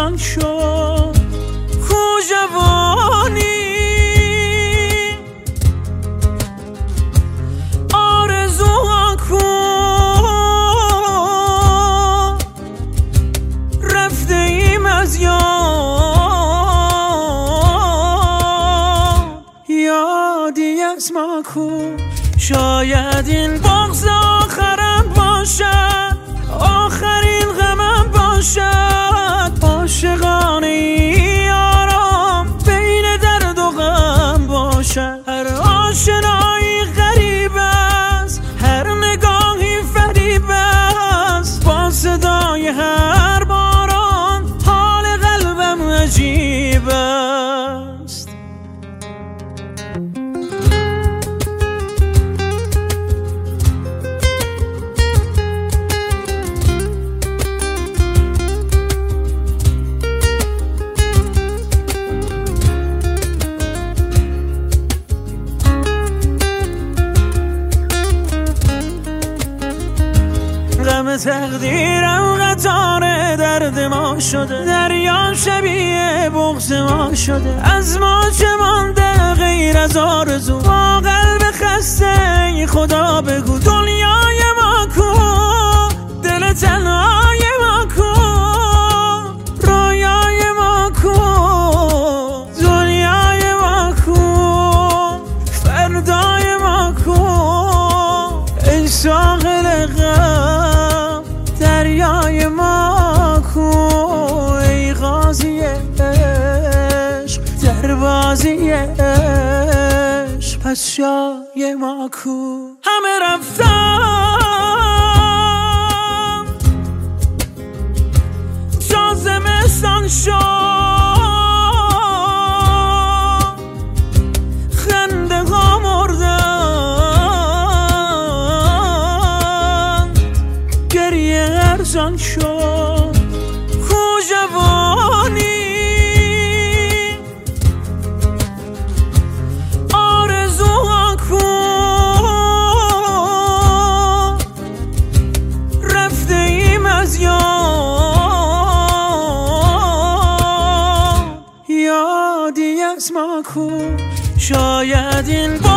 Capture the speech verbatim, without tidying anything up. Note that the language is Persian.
ارزان شد کو جوانی آرزوها کو رفته ایم از یاد یادی از ما کو شاید این بغض آخرم باشد آخرین غمم باشد عاشقانه آرام بین درد و غم باشد هر آشنایی غریب است هر نگاهی فریب است با صدای هر باران حال قلبم عجیب است غم تقدیرم قطار درد ما شده دریا شبیه بغض ما شده از ما چه مانده غیر از آرزو با قلب خسته خدا بگو دنیای ما کو دل تنهای ما کو رویای ما کو دنیای ما کو فردای ما کو ای ساحل غم دریای ما کو ای غازی عشق دربازی عشق پس شای ما کو همه رفتم تا زمستان شد خنده ها مردن گریه ارزان شد کو جوانی آرزوها کو رفته ایم از یاد یادی از ما کو شاید این